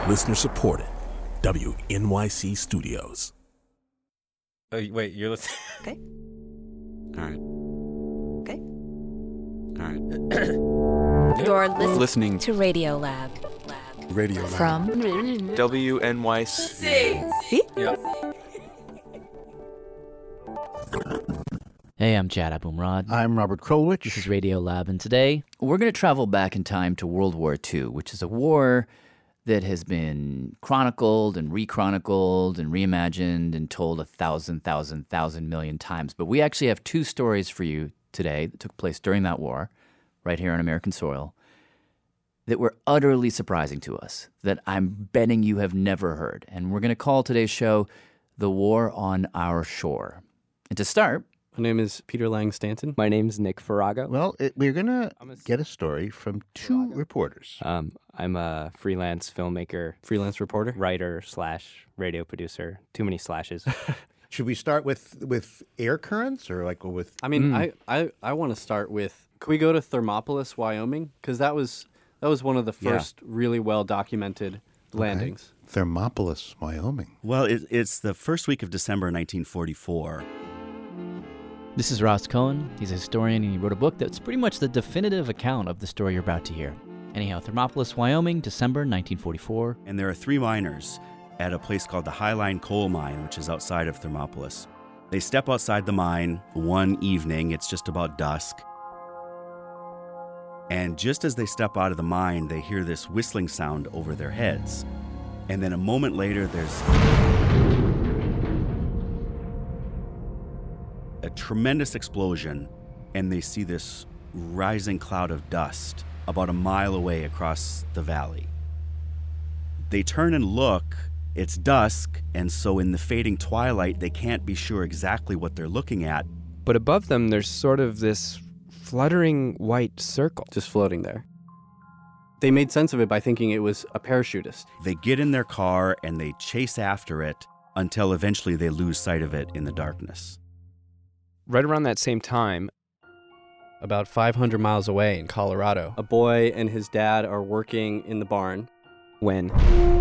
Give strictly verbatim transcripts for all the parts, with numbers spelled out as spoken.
Listener supported. W N Y C Studios. Oh, wait, you're listening? Okay. All right. Okay. All right. You're listening, Listening to Radio Lab. Lab. Radio Lab. From W N Y C. See? Yeah. Hey, I'm Chad Abumrad. I'm Robert Krulwich. This is Radio Lab, and today we're going to travel back in time to World War Two, which is a war that has been chronicled and rechronicled and reimagined and told a thousand, thousand, thousand million times. But we actually have two stories for you today that took place during that war, right here on American soil, that were utterly surprising to us, that I'm betting you have never heard. And we're going to call today's show The War on Our Shore. And to start, my name is Peter Lang Stanton. My name's Nick Farrago. Well, it, we're going to get a story from two reporters. Um, I'm a freelance filmmaker, Freelance reporter. writer slash radio producer. Too many slashes. Should we start with, with air currents or like with... I mean, I, I, I want to start with, can we go to Thermopolis, Wyoming? Because that was, that was one of the first really well-documented landings. Okay. Thermopolis, Wyoming. Well, it, it's the first week of December nineteen forty-four. this is Ross Cohen. He's a historian, and he wrote a book that's pretty much the definitive account of the story you're about to hear. Anyhow, Thermopolis, Wyoming, December nineteen forty-four. And there are three miners at a place called the Highline Coal Mine, which is outside of Thermopolis. They step outside the mine one evening. It's just about dusk. And just as they step out of the mine, they hear this whistling sound over their heads. And then a moment later, there's a tremendous explosion, and they see this rising cloud of dust about a mile away across the valley. They turn and look. It's dusk, and so in the fading twilight, they can't be sure exactly what they're looking at. But above them, there's sort of this fluttering white circle. Just floating there. They made sense of it by thinking it was a parachutist. They get in their car, and they chase after it until eventually they lose sight of it in the darkness. Right around that same time, About five hundred miles away in Colorado, a boy and his dad are working in the barn. when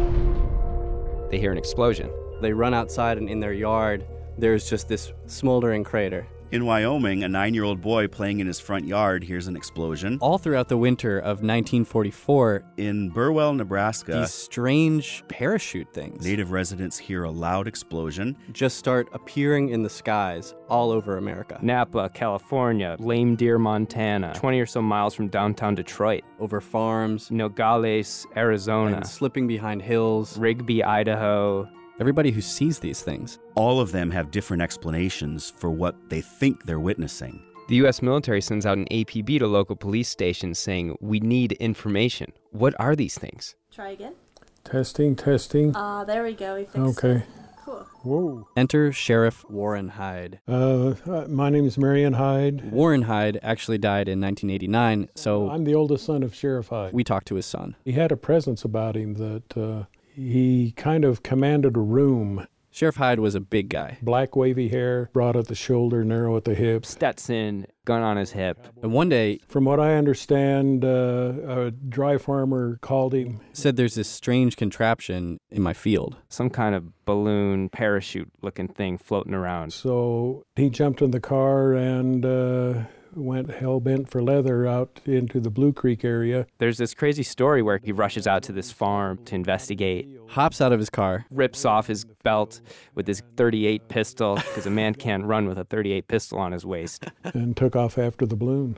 they hear an explosion. They run outside, and in their yard, there's just this smoldering crater. In Wyoming, a nine-year-old boy playing in his front yard hears an explosion. All throughout the winter of nineteen forty-four, In Burwell, Nebraska, these strange parachute things native residents hear a loud explosion. just start appearing in the skies all over America. Napa, California, Lame Deer, Montana, twenty or so miles from downtown Detroit, Over farms Nogales, Arizona, and slipping behind hills. Rigby, Idaho. Everybody who sees these things, All of them have different explanations for what they think they're witnessing. The U S military sends out an A P B to local police stations saying, we need information. What are these things? Try again. Testing, testing. Ah, there we go. We fixed Okay. it. Cool. Whoa. enter Sheriff Warren Hyde. Uh, uh, my name is Marion Hyde. Warren Hyde actually died in nineteen eighty-nine, so I'm the oldest son of Sheriff Hyde. we talked to his son. He had a presence about him that uh, he kind of commanded a room. Sheriff Hyde was a big guy. Black wavy hair, broad at the shoulder, narrow at the hips. Stetson, gun on his hip. And one day, From what I understand, uh, a dry farmer called him. said there's this strange contraption in my field. Some kind of balloon, parachute-looking thing floating around. So he jumped in the car and uh, went hell-bent for leather out into the Blue Creek area. There's this crazy story where he rushes out to this farm to investigate, Hops out of his car. rips off his belt with his thirty-eight pistol, because a man can't run with a thirty-eight pistol on his waist. and took off after the balloon.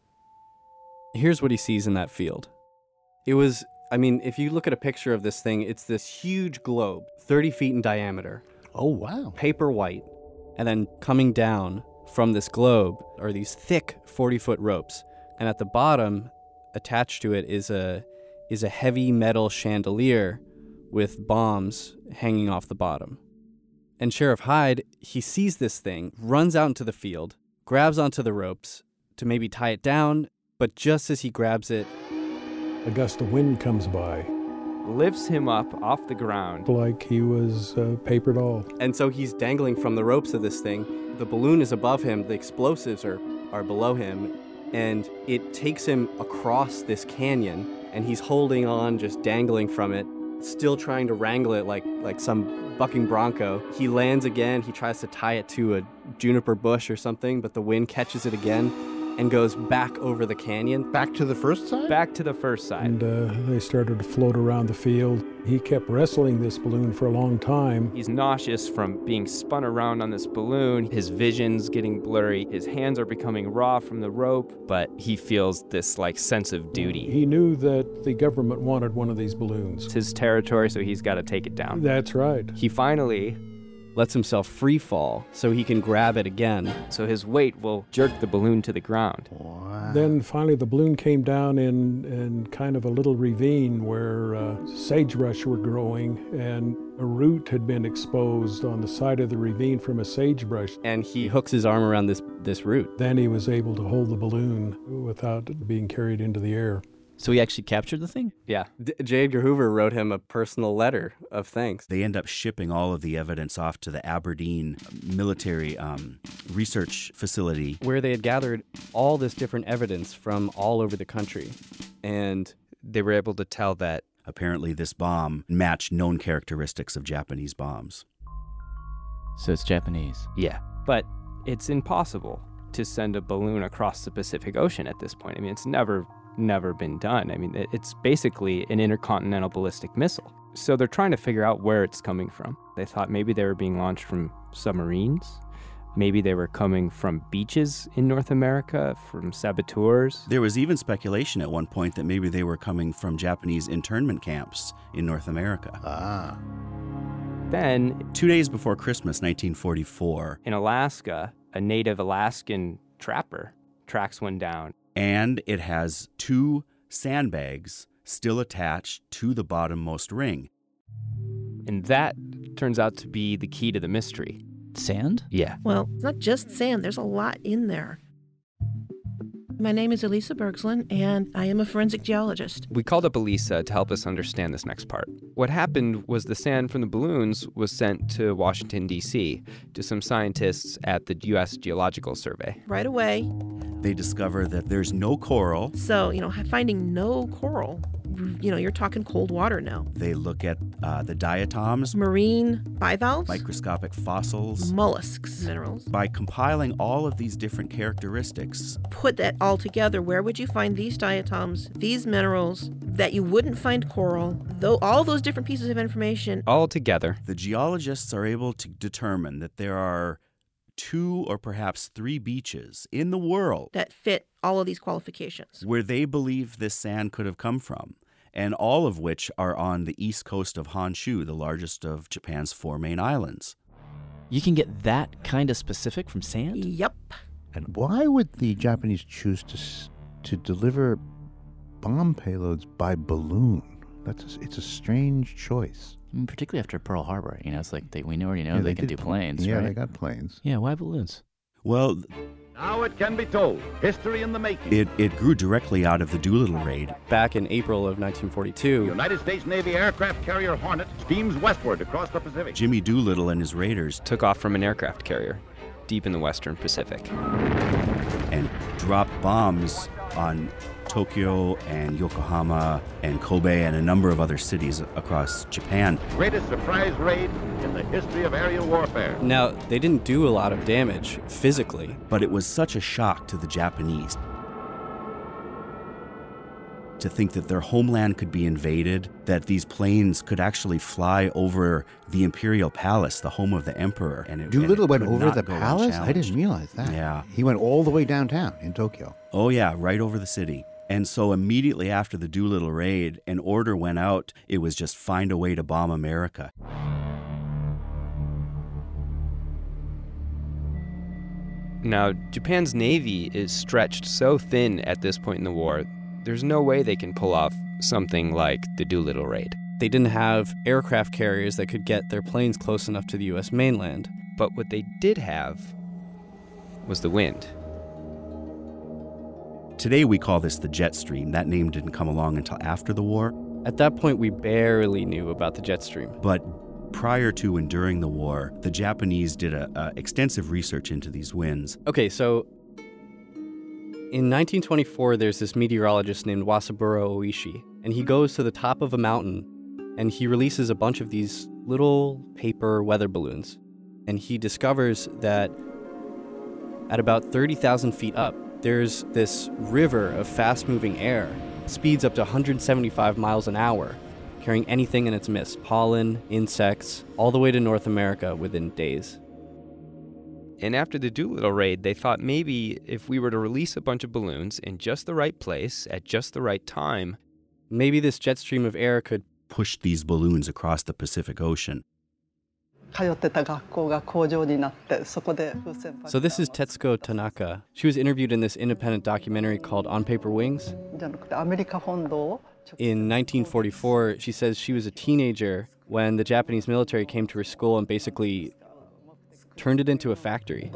Here's what he sees in that field. It was, I mean, if you look at a picture of this thing, it's this huge globe, thirty feet in diameter, Oh, wow. paper white, and then coming down from this globe are these thick forty-foot ropes. And at the bottom, attached to it, is a is a heavy metal chandelier with bombs hanging off the bottom. And Sheriff Hyde, he sees this thing, runs out into the field, grabs onto the ropes to maybe tie it down, but just as he grabs it, A gust of wind comes by, Lifts him up off the ground. like he was a paper doll. and so he's dangling from the ropes of this thing. The balloon is above him, the explosives are, are below him, and it takes him across this canyon, and he's holding on, just dangling from it. still trying to wrangle it like like some bucking bronco. He lands again. He tries to tie it to a juniper bush or something, but the wind catches it again and goes back over the canyon. Back to the first side? Back to the first side. And uh, they started to float around the field. He kept wrestling this balloon for a long time. He's nauseous from being spun around on this balloon. His vision's getting blurry. His hands are becoming raw from the rope, but he feels this like sense of duty. He knew that the government wanted one of these balloons. It's his territory, so he's got to take it down. That's right. He finally lets himself free fall so he can grab it again. So his weight will jerk the balloon to the ground. Wow. Then finally the balloon came down in, in kind of a little ravine where uh, sagebrush were growing, and a root had been exposed on the side of the ravine from a sagebrush. And he hooks his arm around this, this root. Then he was able to hold the balloon without it being carried into the air. So he actually captured the thing? Yeah. D- J. Edgar Hoover wrote him a personal letter of thanks. They end up shipping all of the evidence off to the Aberdeen military um, research facility, where they had gathered all this different evidence from all over the country. And they were able to tell that apparently this bomb matched known characteristics of Japanese bombs. So it's Japanese. Yeah. But it's impossible to send a balloon across the Pacific Ocean at this point. I mean, it's never... never been done. I mean, it's basically an intercontinental ballistic missile. So they're trying to figure out where it's coming from. They thought maybe they were being launched from submarines. Maybe they were coming from beaches in North America, from saboteurs. There was even speculation at one point that maybe they were coming from Japanese internment camps in North America. Ah. Then, two days before Christmas, nineteen forty-four, in Alaska, a native Alaskan trapper tracks one down. And it has two sandbags still attached to the bottommost ring. And that turns out to be the key to the mystery. Sand? Yeah. Well, it's not just sand. There's a lot in there. My name is Elisa Bergslin, and I am a forensic geologist. We called up Elisa to help us understand this next part. What happened was the sand from the balloons was sent to Washington, D C, to some scientists at the U S Geological Survey. Right away. They discover that there's no coral. So, you know, finding no coral, you know, you're talking cold water now. They look at uh, the diatoms, marine bivalves, microscopic fossils, mollusks, minerals. By compiling all of these different characteristics, put that all together, where would you find these diatoms, these minerals, that you wouldn't find coral, though all those different pieces of information. All together. The geologists are able to determine that there are two or perhaps three beaches in the world that fit all of these qualifications, where they believe this sand could have come from, and all of which are on the east coast of Honshu, the largest of Japan's four main islands. You can get that kind of specific from sand? Yep. And why would the Japanese choose to to deliver bomb payloads by balloon? That's a, it's a strange choice. I mean, particularly after Pearl Harbor, you know, it's like they, we already know yeah, they, they can do did, planes, yeah, right? Yeah, they got planes. Yeah, why balloons? Well, now it can be told. History in the making. It, it grew directly out of the Doolittle raid. Back in April of nineteen forty-two, the United States Navy aircraft carrier Hornet steams westward across the Pacific. Jimmy Doolittle and his raiders took off from an aircraft carrier deep in the western Pacific and dropped bombs on Tokyo and Yokohama and Kobe and a number of other cities across Japan. Greatest surprise raid in the history of aerial warfare. Now, they didn't do a lot of damage physically, but it was such a shock to the Japanese to think that their homeland could be invaded, that these planes could actually fly over the imperial palace, the home of the emperor. And it, Doolittle and it went over the palace? I didn't realize that. Yeah. He went all the way downtown in Tokyo. Oh, yeah, right over the city. And so immediately after the Doolittle raid, an order went out. It was just find a way to bomb America. Now, Japan's navy is stretched so thin at this point in the war, there's no way they can pull off something like the Doolittle raid. They didn't have aircraft carriers that could get their planes close enough to the U S mainland. But what they did have was the wind. Today we call this the jet stream. That name didn't come along until after the war. At that point, we barely knew about the jet stream. But prior to and during the war, the Japanese did a, a extensive research into these winds. Okay, so in nineteen twenty-four, there's this meteorologist named Wasaburo Oishi, and he goes to the top of a mountain and he releases a bunch of these little paper weather balloons. And he discovers that at about thirty thousand feet up, there's this river of fast-moving air, speeds up to one hundred seventy-five miles an hour, carrying anything in its midst, pollen, insects, all the way to North America within days. And after the Doolittle raid, they thought maybe if we were to release a bunch of balloons in just the right place at just the right time, maybe this jet stream of air could push these balloons across the Pacific Ocean. So this is Tetsuko Tanaka. She was interviewed in this independent documentary called On Paper Wings. In nineteen forty-four, she says she was a teenager when the Japanese military came to her school and basically turned it into a factory.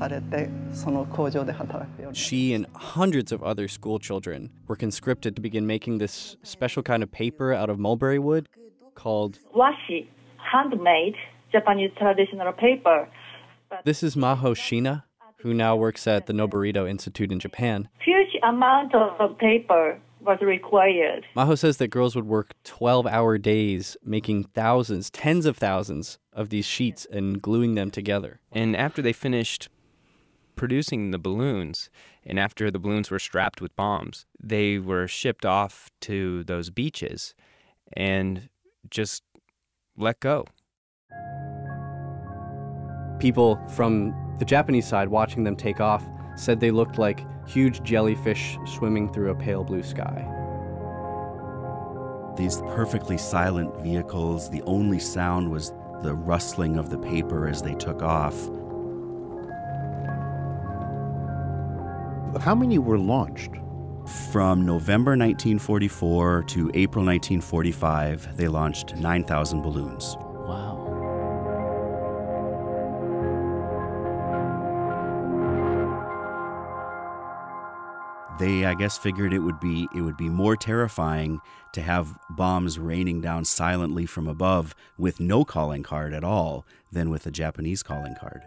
She and hundreds of other school children were conscripted to begin making this special kind of paper out of mulberry wood called washi, handmade Japanese traditional paper. This is Maho Shina, who now works at the Noborito Institute in Japan. Huge amount of paper was required. Maho says that girls would work twelve-hour days making thousands, tens of thousands of these sheets and gluing them together. And after they finished producing the balloons, and after the balloons were strapped with bombs, they were shipped off to those beaches and just let go. People from the Japanese side watching them take off said they looked like huge jellyfish swimming through a pale blue sky. These perfectly silent vehicles, the only sound was the rustling of the paper as they took off. How many were launched? From November nineteen forty-four to April nineteen forty-five, they launched nine thousand balloons. Wow. They, I guess, figured it would be it would be more terrifying to have bombs raining down silently from above with no calling card at all than with a Japanese calling card.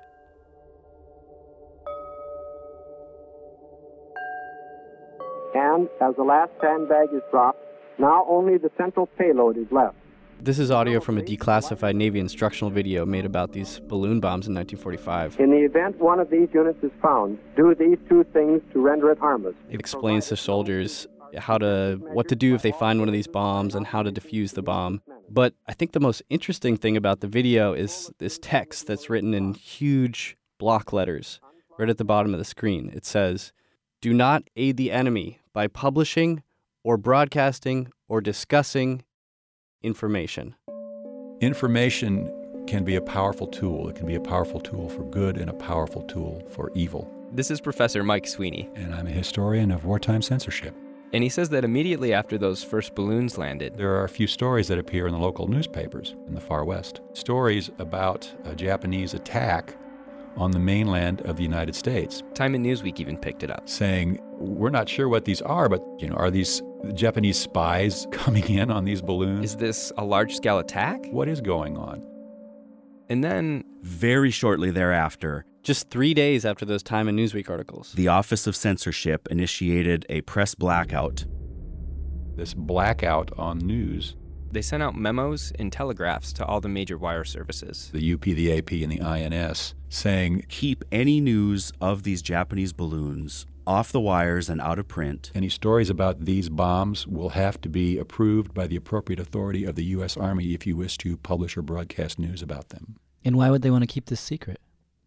And as the last sandbag is dropped, now only the central payload is left. This is audio from a declassified Navy instructional video made about these balloon bombs in nineteen forty-five. In the event one of these units is found, do these two things to render it harmless. It explains to soldiers how to, what to do if they find one of these bombs and how to defuse the bomb. But I think the most interesting thing about the video is this text that's written in huge block letters right at the bottom of the screen. It says, "Do not aid the enemy by publishing or broadcasting or discussing information." Information can be a powerful tool. It can be a powerful tool for good and a powerful tool for evil. This is Professor Mike Sweeney. And I'm a historian of wartime censorship. And he says that immediately after those first balloons landed, there are a few stories that appear in the local newspapers in the far west. Stories about a Japanese attack on the mainland of the United States. Time and Newsweek even picked it up, saying, we're not sure what these are, but you know, are these Japanese spies coming in on these balloons? Is this a large-scale attack? What is going on? And then, very shortly thereafter, just three days after those Time and Newsweek articles, the Office of Censorship initiated a press blackout. This blackout on news. They sent out memos and telegraphs to all the major wire services, the U P, the A P, and the I N S, saying, keep any news of these Japanese balloons off the wires and out of print. Any stories about these bombs will have to be approved by the appropriate authority of the U S Army if you wish to publish or broadcast news about them. And why would they want to keep this secret?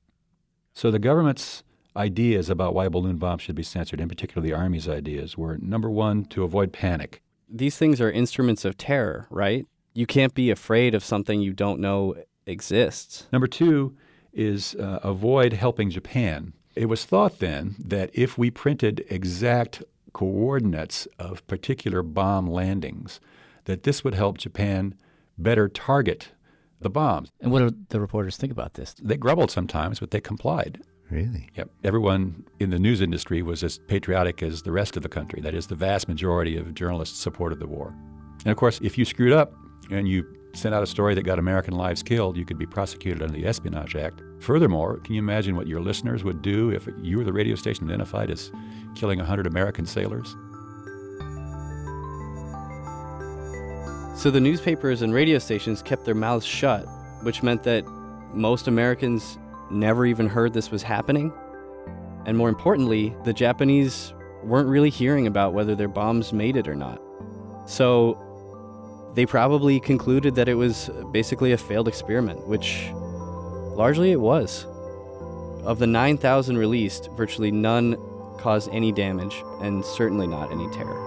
So the government's ideas about why balloon bombs should be censored, in particular the Army's ideas, were, number one, to avoid panic. These things are instruments of terror, right? You can't be afraid of something you don't know exists. Number two is uh, avoid helping Japan. It was thought then that if we printed exact coordinates of particular bomb landings, that this would help Japan better target the bombs. And what do the reporters think about this? They grumbled sometimes, but they complied. Really? Yep. Everyone in the news industry was as patriotic as the rest of the country. That is, the vast majority of journalists supported the war. And of course, if you screwed up and you sent out a story that got American lives killed, you could be prosecuted under the Espionage Act. Furthermore, can you imagine what your listeners would do if you were the radio station identified as killing one hundred American sailors? So the newspapers and radio stations kept their mouths shut, which meant that most Americans never even heard this was happening. And more importantly, the Japanese weren't really hearing about whether their bombs made it or not. So they probably concluded that it was basically a failed experiment, which largely it was. Of the nine thousand released, virtually none caused any damage, and certainly not any terror.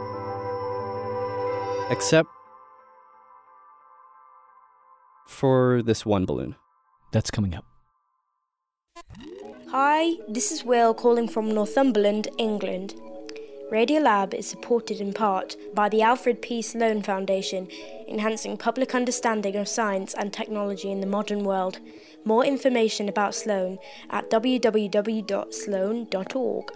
Except for this one balloon. That's coming up. Hi, this is Will calling from Northumberland, England. Radiolab is supported in part by the Alfred P. Sloan Foundation, enhancing public understanding of science and technology in the modern world. More information about Sloan at w w w dot sloan dot org.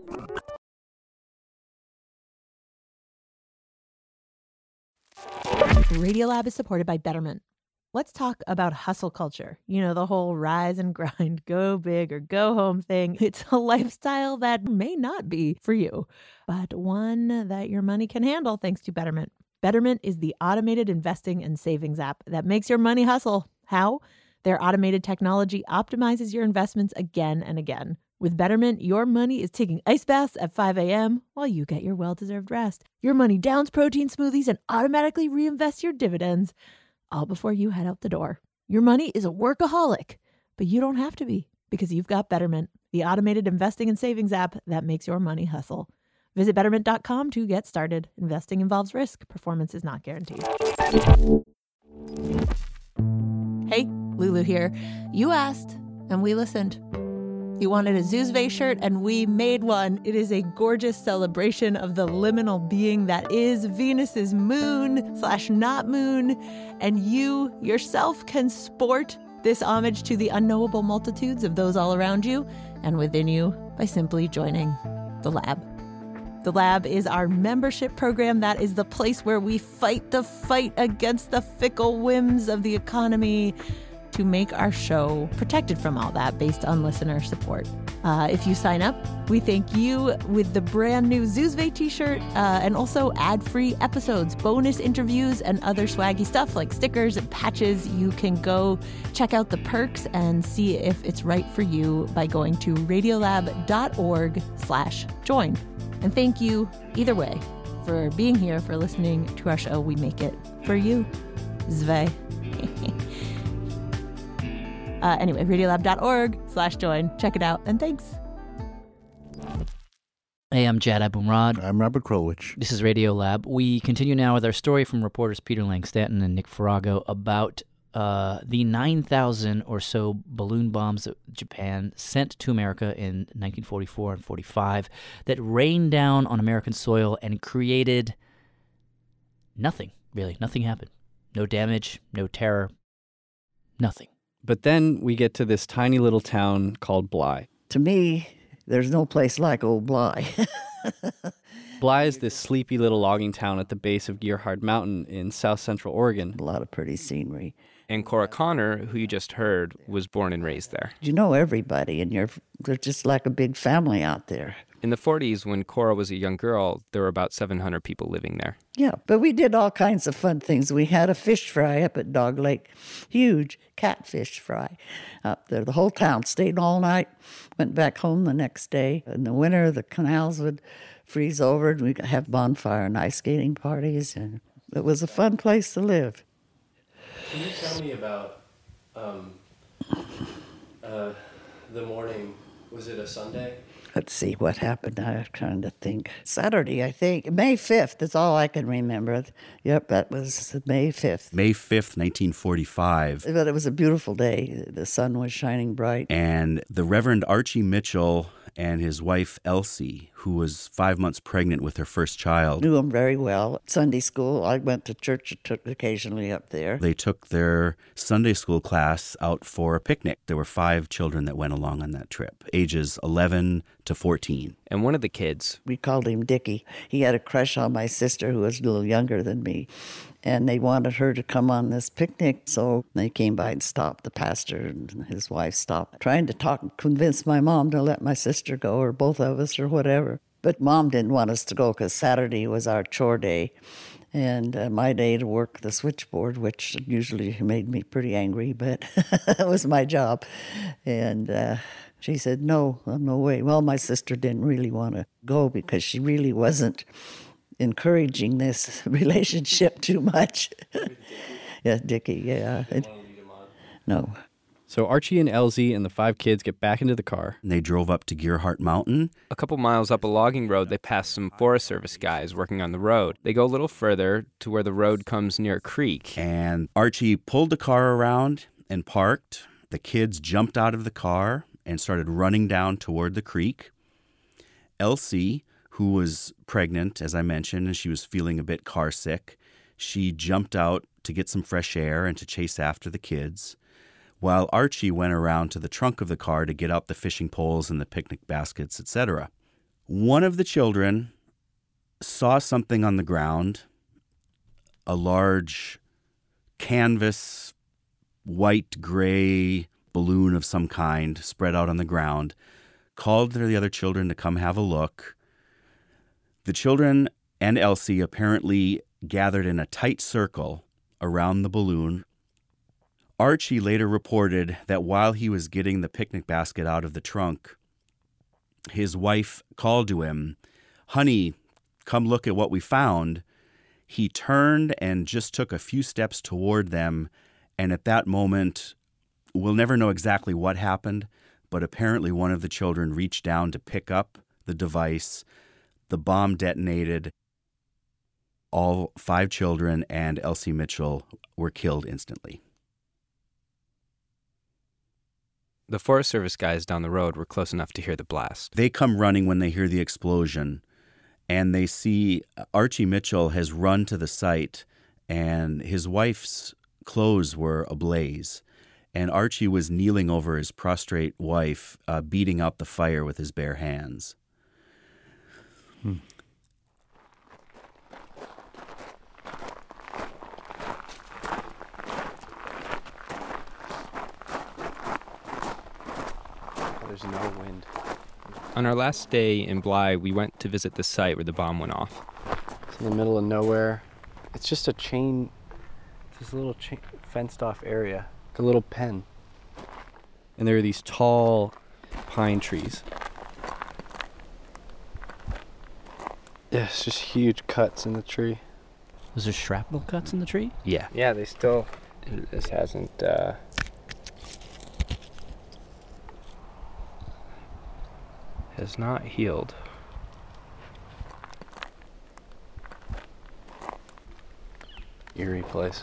Radiolab is supported by Betterment. Let's talk about hustle culture. You know, the whole rise and grind, go big or go home thing. It's a lifestyle that may not be for you, but one that your money can handle thanks to Betterment. Betterment is the automated investing and savings app that makes your money hustle. How? Their automated technology optimizes your investments again and again. With Betterment, your money is taking ice baths at five a.m. while you get your well-deserved rest. Your money downs protein smoothies and automatically reinvests your dividends, all before you head out the door. Your money is a workaholic, but you don't have to be, because you've got Betterment, the automated investing and savings app that makes your money hustle. Visit betterment dot com to get started. Investing involves risk. Performance is not guaranteed. Hey, Lulu here. You asked, and we listened. You wanted a Zuzve shirt, and we made one. It is a gorgeous celebration of the liminal being that is Venus's moon slash not moon. And you yourself can sport this homage to the unknowable multitudes of those all around you and within you by simply joining the lab. The Lab is our membership program that is the place where we fight the fight against the fickle whims of the economy to make our show protected from all that based on listener support. Uh, if you sign up, we thank you with the brand new Zuzve t-shirt uh, and also ad-free episodes, bonus interviews, and other swaggy stuff like stickers and patches. You can go check out the perks and see if it's right for you by going to radiolab dot org slash join. And thank you, either way, for being here, for listening to our show. We make it for you. Zve. Uh, anyway, radiolab dot org slash join. Check it out, and thanks. Hey, I'm Jad Abumrad. I'm Robert Krulwich. This is Radiolab. We continue now with our story from reporters Peter Langstanton and Nick Farago about uh, the nine thousand or so balloon bombs that Japan sent to America in nineteen forty-four and forty-five that rained down on American soil and created nothing, really. Nothing happened. No damage, no terror, nothing. But then we get to this tiny little town called Bly. To me, there's no place like old Bly. Bly is this sleepy little logging town at the base of Gerhard Mountain in south central Oregon. A lot of pretty scenery. And Cora Connor, who you just heard, was born and raised there. You know everybody, and you're they're just like a big family out there. In the forties, when Cora was a young girl, there were about seven hundred people living there. Yeah, but we did all kinds of fun things. We had a fish fry up at Dog Lake, huge catfish fry up there. The whole town stayed all night, went back home the next day. In the winter, the canals would freeze over, and we'd have bonfire and ice skating parties, and it was a fun place to live. Can you tell me about um, uh, the morning? Was it a Sunday? Let's see what happened. I'm trying to think. Saturday, I think. May fifth is all I can remember. Yep, that was May fifth. May fifth, nineteen forty-five. But it was a beautiful day. The sun was shining bright. And the Reverend Archie Mitchell and his wife, Elsie, who was five months pregnant with her first child. Knew him very well. Sunday school, I went to church occasionally up there. They took their Sunday school class out for a picnic. There were five children that went along on that trip, ages eleven to fourteen. And one of the kids... We called him Dickie. He had a crush on my sister, who was a little younger than me. And they wanted her to come on this picnic, so they came by and stopped. The pastor and his wife stopped, trying to talk and convince my mom to let my sister go, or both of us, or whatever. But Mom didn't want us to go because Saturday was our chore day. And uh, my day to work the switchboard, which usually made me pretty angry, but it was my job. And uh, she said, no, no way. Well, my sister didn't really want to go because she really wasn't encouraging this relationship too much. Yeah, Dickie, yeah. It, no. So Archie and Elsie and the five kids get back into the car. And they drove up to Gearhart Mountain. A couple miles up a logging road, they pass some Forest Service guys working on the road. They go a little further to where the road comes near a creek. And Archie pulled the car around and parked. The kids jumped out of the car and started running down toward the creek. Elsie, who was pregnant, as I mentioned, and she was feeling a bit car sick, she jumped out to get some fresh air and to chase after the kids, while Archie went around to the trunk of the car to get out the fishing poles and the picnic baskets, et cetera. One of the children saw something on the ground, a large canvas, white-gray balloon of some kind spread out on the ground, called to the other children to come have a look. The children and Elsie apparently gathered in a tight circle around the balloon. Archie later reported that while he was getting the picnic basket out of the trunk, his wife called to him, "Honey, come look at what we found." He turned and just took a few steps toward them, and at that moment, we'll never know exactly what happened, but apparently one of the children reached down to pick up the device. The bomb detonated. All five children and Elsie Mitchell were killed instantly. The Forest Service guys down the road were close enough to hear the blast. They come running when they hear the explosion, and they see Archie Mitchell has run to the site, and his wife's clothes were ablaze. And Archie was kneeling over his prostrate wife, uh, beating out the fire with his bare hands. Hmm. There's no wind. On our last day in Bly, we went to visit the site where the bomb went off. It's in the middle of nowhere. It's just a chain, it's this little chain, fenced off area, like a little pen. And there are these tall pine trees. Yeah, it's just huge cuts in the tree. Was there shrapnel cuts in the tree? Yeah. Yeah, they still, this hasn't, uh, has not healed. Eerie place.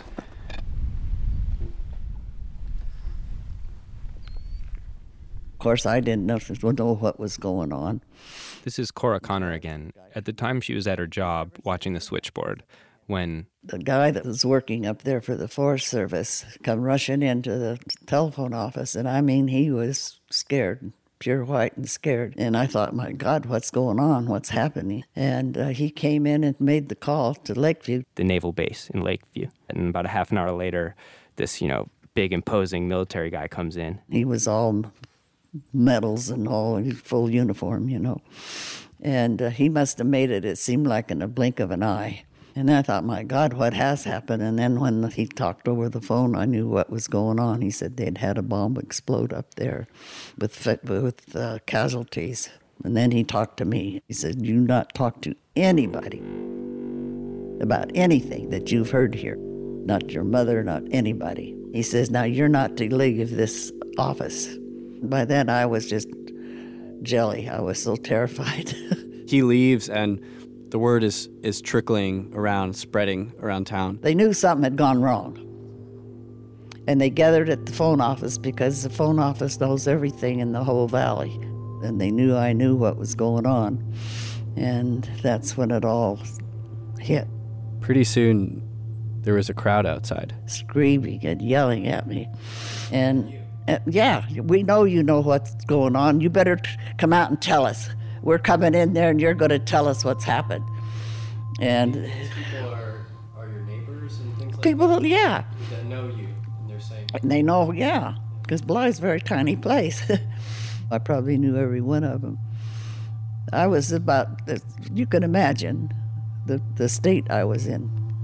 Of course, I didn't know, know what was going on. This is Cora Connor again. At the time, she was at her job watching the switchboard when the guy that was working up there for the Forest Service come rushing into the telephone office, and I mean, he was scared. Pure white and scared. And I thought, my God, what's going on? What's happening? And uh, he came in and made the call to Lakeview. The naval base in Lakeview. And about a half an hour later, this, you know, big imposing military guy comes in. He was all medals and all, full uniform, you know. And uh, he must have made it, it seemed like in a blink of an eye. And I thought, my God, what has happened? And then when he talked over the phone, I knew what was going on. He said they'd had a bomb explode up there with with uh, casualties. And then he talked to me. He said, "You not talk to anybody about anything that you've heard here. Not your mother, not anybody." He says, "Now you're not to leave this office." By then I was just jelly. I was so terrified. He leaves and the word is, is trickling around, spreading around town. They knew something had gone wrong. And they gathered at the phone office because the phone office knows everything in the whole valley. And they knew I knew what was going on. And that's when it all hit. Pretty soon, there was a crowd outside. Screaming and yelling at me. And, uh, yeah, we know you know what's going on. You better t- come out and tell us. We're coming in there and you're going to tell us what's happened. And these people are, are your neighbors and things like people, that? yeah. That know you, and they're saying... And they know, yeah, because Bly's a very tiny place. I probably knew every one of them. I was about, you can imagine the, the state I was in.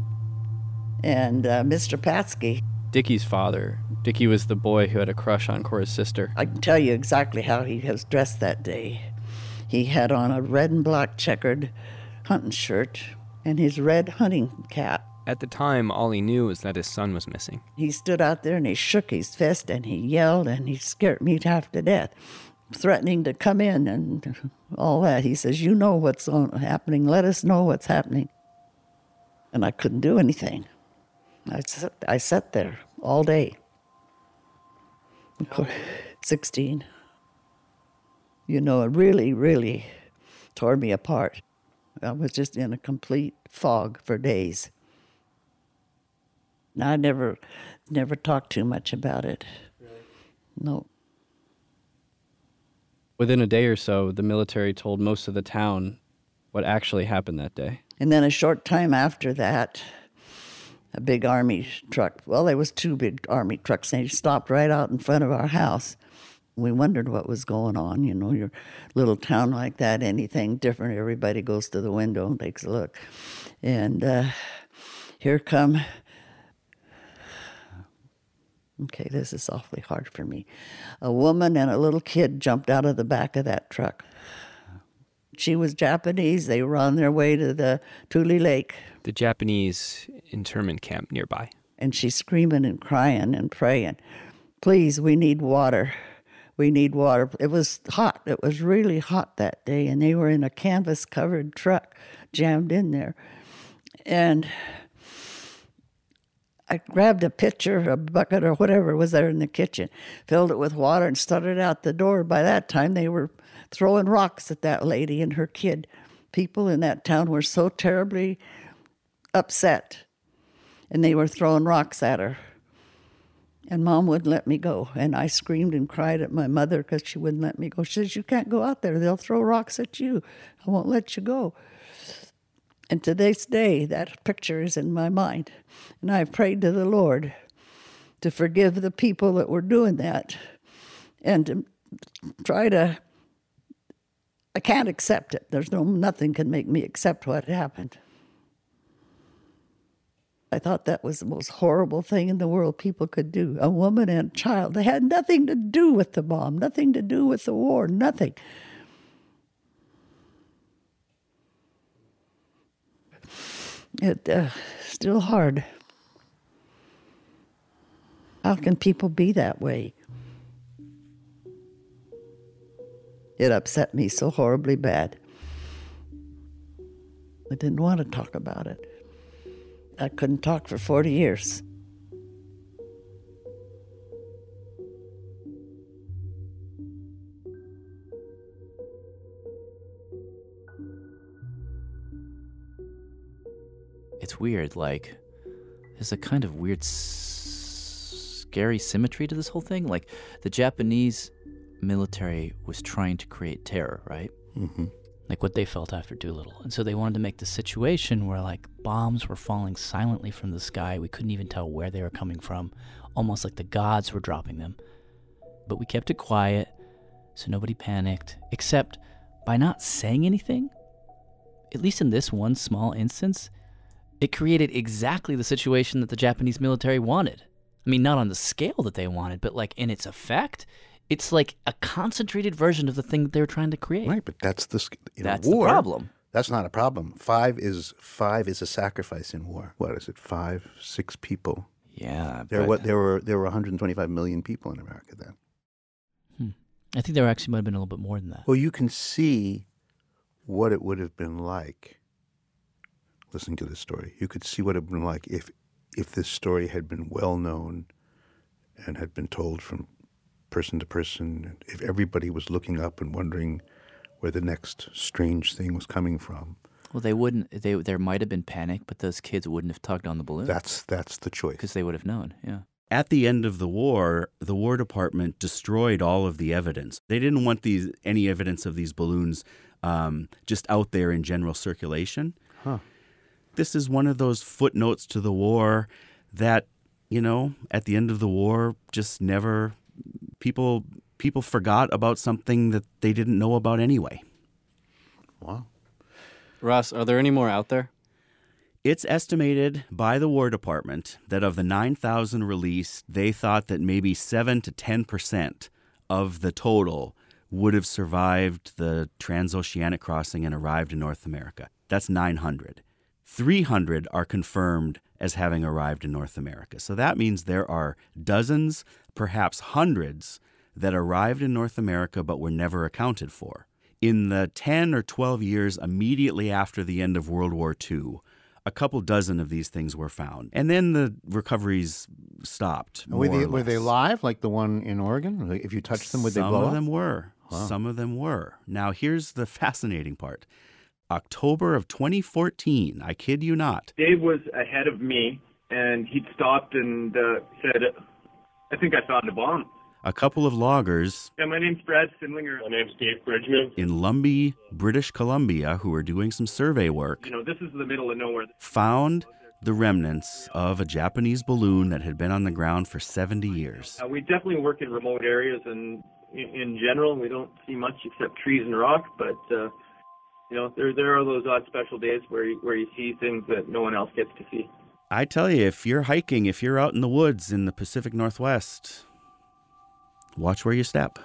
and uh, Mister Patsky. Dickie's father. Dickie was the boy who had a crush on Cora's sister. I can tell you exactly how he was dressed that day. He had on a red and black checkered hunting shirt and his red hunting cap. At the time, all he knew was that his son was missing. He stood out there and he shook his fist and he yelled and he scared me half to death, threatening to come in and all that. He says, you know what's on, happening. Let us know what's happening. And I couldn't do anything. I sat, I sat there all day. sixteen. You know, it really, really tore me apart. I was just in a complete fog for days. And I never, never talked too much about it. Really? No. Within a day or so, the military told most of the town what actually happened that day. And then a short time after that, a big army truck, well, there was two big army trucks, and they stopped right out in front of our house. We wondered what was going on. You know, your little town like that, anything different, everybody goes to the window and takes a look. And uh, here come, okay, this is awfully hard for me. A woman and a little kid jumped out of the back of that truck. She was Japanese. They were on their way to the Tule Lake. The Japanese internment camp nearby. And she's screaming and crying and praying, please, we need water. We need water. It was hot. It was really hot that day, and they were in a canvas-covered truck jammed in there. And I grabbed a pitcher, a bucket, or whatever was there in the kitchen, filled it with water, and started out the door. By that time, they were throwing rocks at that lady and her kid. People in that town were so terribly upset, and they were throwing rocks at her. And Mom wouldn't let me go, and I screamed and cried at my mother because she wouldn't let me go. She says, you can't go out there. They'll throw rocks at you. I won't let you go. And to this day, that picture is in my mind. And I prayed to the Lord to forgive the people that were doing that and to try to, I can't accept it. There's no, nothing can make me accept what happened. I thought that was the most horrible thing in the world people could do. A woman and a child. They had nothing to do with the bomb, nothing to do with the war, nothing. It's uh, still hard. How can people be that way? It upset me so horribly bad. I didn't want to talk about it. I couldn't talk for forty years. It's weird, like, there's a kind of weird, s- scary symmetry to this whole thing. Like, the Japanese military was trying to create terror, right? Mm-hmm. Like what they felt after Doolittle. And so they wanted to make the situation where, like, bombs were falling silently from the sky. We couldn't even tell where they were coming from, almost like the gods were dropping them. But we kept it quiet, so nobody panicked, except by not saying anything, at least in this one small instance, it created exactly the situation that the Japanese military wanted. I mean, not on the scale that they wanted, but, like, in its effect, it's like a concentrated version of the thing that they were trying to create. Right, but that's the in that's war, the problem. That's not a problem. Five is five is a sacrifice in war. What is it? Five, six people. Yeah, there but... what there were there were one hundred twenty-five million people in America then. Hmm. I think there actually might have been a little bit more than that. Well, you can see what it would have been like. Listening to this story, you could see what it would have been like if if this story had been well known and had been told from person to person, if everybody was looking up and wondering where the next strange thing was coming from. Well, they wouldn't. They there might have been panic, but those kids wouldn't have tugged on the balloon. That's that's the choice because they would have known. Yeah. At the end of the war, the War Department destroyed all of the evidence. They didn't want these any evidence of these balloons um, just out there in general circulation. Huh. This is one of those footnotes to the war that, you know, at the end of the war, just never. People people forgot about something that they didn't know about anyway. Wow. Ross, are there any more out there? It's estimated by the War Department that of the nine thousand released, they thought that maybe seven to ten percent of the total would have survived the transoceanic crossing and arrived in North America. That's nine hundred. three hundred are confirmed as having arrived in North America. So that means there are dozens, perhaps hundreds, that arrived in North America but were never accounted for. In the ten or twelve years immediately after the end of World War Two, a couple dozen of these things were found. And then the recoveries stopped. Were they, more or were they less. live, like the one in Oregon? If you touched them, would they blow up? Some of them were. Wow. Some of them were. Now, here's the fascinating part. October of twenty fourteen, I kid you not. Dave was ahead of me, and he'd stopped and uh, said, I think I found a bomb. A couple of loggers Yeah, my name's Brad Sindlinger. My name's Dave Bridgman. in Lumbee, British Columbia, who were doing some survey work, You know, this is the middle of nowhere. found the remnants of a Japanese balloon that had been on the ground for seventy years. Uh, we definitely work in remote areas, and in, in general, we don't see much except trees and rock, but, uh, you know, there there are those odd special days where you, where you see things that no one else gets to see. I tell you, if you're hiking, if you're out in the woods in the Pacific Northwest, watch where you step.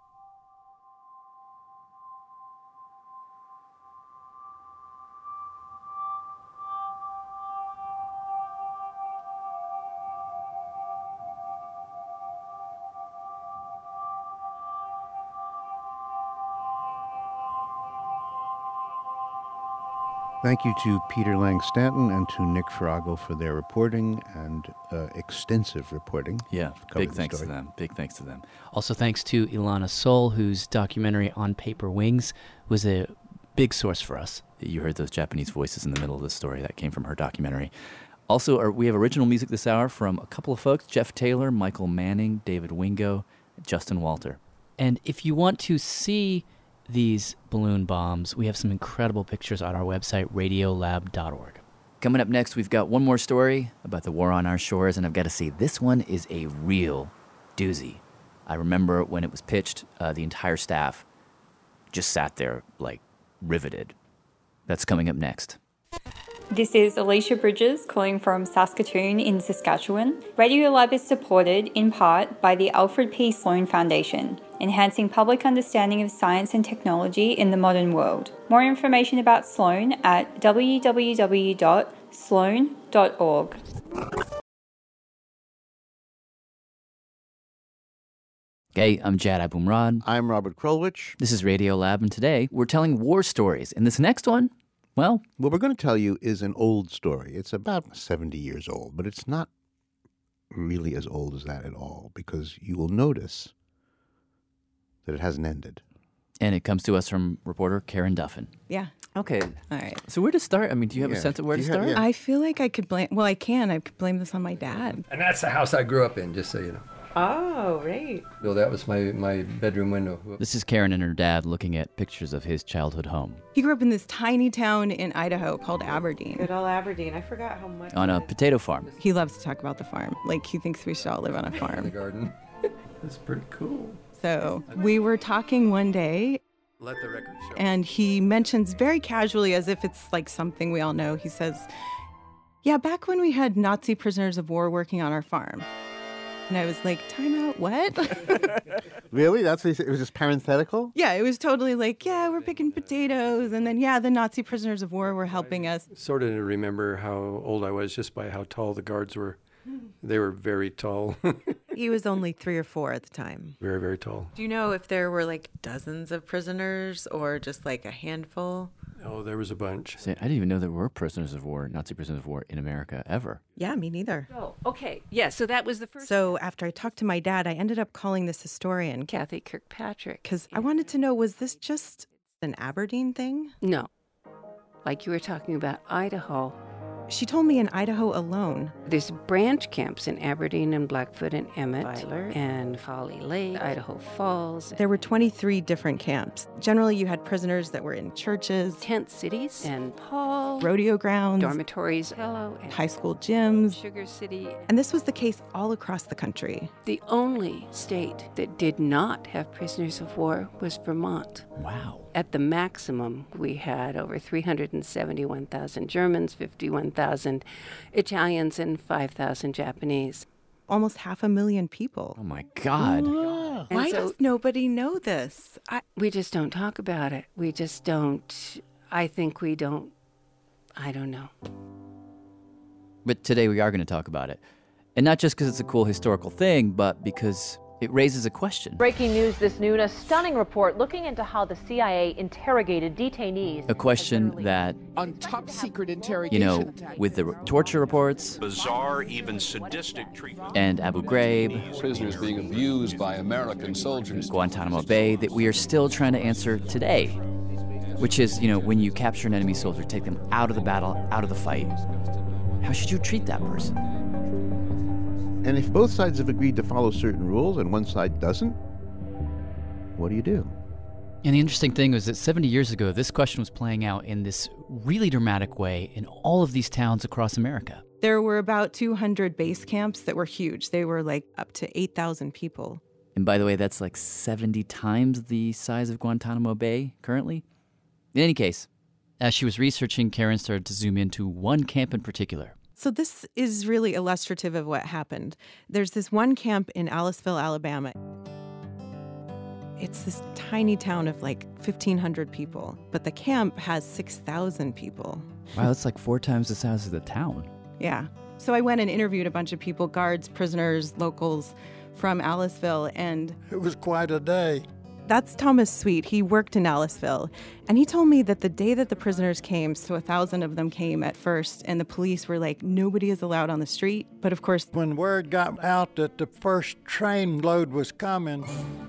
Thank you to Peter Lang Stanton and to Nick Farago for their reporting and uh, extensive reporting. Yeah, Covering big the thanks to story. them. Big thanks to them. Also, thanks to Ilana Sol, whose documentary On Paper Wings was a big source for us. You heard those Japanese voices in the middle of the story. That came from her documentary. Also, our, we have original music this hour from a couple of folks, Jeff Taylor, Michael Manning, David Wingo, Justin Walter. And if you want to see these balloon bombs, we have some incredible pictures on our website, radiolab dot org. Coming up next, we've got one more story about the war on our shores, and I've got to say, this one is a real doozy. I remember when it was pitched, uh, the entire staff just sat there, like, riveted. That's coming up next. This is Alicia Bridges calling from Saskatoon in Saskatchewan. Radiolab is supported in part by the Alfred P. Sloan Foundation, enhancing public understanding of science and technology in the modern world. More information about Sloan at w w w dot sloan dot org. Hey, I'm Jad Abumrad. I'm Robert Krulwich. This is Radiolab, and today we're telling war stories. And this next one, well... What we're going to tell you is an old story. It's about seventy years old, but it's not really as old as that at all, because you will notice that it hasn't ended. And it comes to us from reporter Karen Duffin. Yeah. Okay. All right. So where to start? I mean, do you have Yeah. a sense of where Do to you have- start? yeah. I feel like I could blame, well, I can. I could blame this on my dad. And that's the house I grew up in, just so you know. Oh, right. No, that was my, my bedroom window. This is Karen and her dad looking at pictures of his childhood home. He grew up in this tiny town in Idaho called Aberdeen. Good old Aberdeen. I forgot how much. On a potato farm. He loves to talk about the farm. Like, he thinks we should all live on a The farm. garden. It's pretty cool. So we were talking one day, Let the record show. and he mentions very casually, as if it's like something we all know, he says, yeah, back when we had Nazi prisoners of war working on our farm. And I was like, time out, what? Really? That's what he said? It was just parenthetical? Yeah, it was totally like, yeah, we're picking potatoes. And then, yeah, the Nazi prisoners of war were helping us. Sort of remember how old I was just by how tall the guards were. They were very tall. He was only three or four at the time. Very, very tall. Do you know if there were like dozens of prisoners or just like a handful? Oh, there was a bunch. See, I didn't even know there were prisoners of war, Nazi prisoners of war in America ever. Yeah, me neither. Oh, okay. Yeah, so that was the first. So after I talked to my dad, I ended up calling this historian, Kathy Kirkpatrick. because I wanted to know, was this just an Aberdeen thing? No. Like you were talking about Idaho. She told me in Idaho alone. There's branch camps in Aberdeen and Blackfoot and Emmett Byler and Folly Lake, Idaho Falls. There were twenty-three different camps. Generally, you had prisoners that were in churches, Tent cities and Paul, rodeo grounds, dormitories, Hello, and high school gyms. Sugar City. And this was the case all across the country. The only state that did not have prisoners of war was Vermont. Wow. At the maximum, we had over three hundred seventy-one thousand Germans, fifty-one thousand Italians, and five thousand Japanese. Almost half a million people. Oh my God. Wow. Why so, does nobody know this? I... We just don't talk about it. We just don't, I think we don't, I don't know. But today we are going to talk about it. And not just because it's a cool historical thing, but because it raises a question. Breaking news this noon, a stunning report looking into how the C I A interrogated detainees. A question that, on top secret interrogation you know, attack. with the torture reports, bizarre, even sadistic treatment, and Abu Ghraib, prisoners being abused by American soldiers, Guantanamo Bay, that we are still trying to answer today. Which is, you know, when you capture an enemy soldier, take them out of the battle, out of the fight, how should you treat that person? And if both sides have agreed to follow certain rules and one side doesn't, what do you do? And the interesting thing was that seventy years ago, this question was playing out in this really dramatic way in all of these towns across America. There were about two hundred base camps that were huge. They were like up to eight thousand people. And by the way, that's like seventy times the size of Guantanamo Bay currently. In any case, as she was researching, Karen started to zoom into one camp in particular. So this is really illustrative of what happened. There's this one camp in Aliceville, Alabama. It's this tiny town of like fifteen hundred people, but the camp has six thousand people. Wow, that's like four times the size of the town. Yeah. So I went and interviewed a bunch of people, guards, prisoners, locals from Aliceville, and it was quite a day. That's Thomas Sweet. He worked in Aliceville. And he told me that the day that the prisoners came, so a thousand of them came at first, and the police were like, nobody is allowed on the street. But of course, when word got out that the first train load was coming,